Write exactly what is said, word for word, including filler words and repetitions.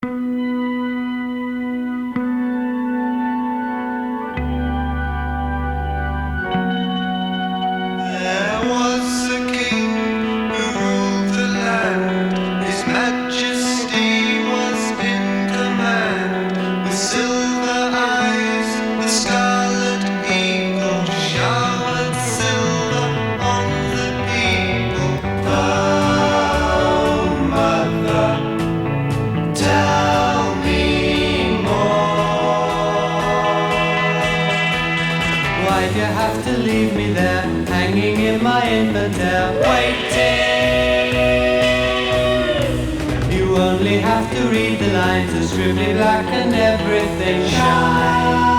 There was a king who ruled the land. His majesty was in command. With silver eyes, the scarlet eagle showered silver on the people. Oh, mother, tell me more. Why'd you have to leave me there, hanging in my Inverness, waiting? You only have to read the lines, it's scribbly black and everything shines.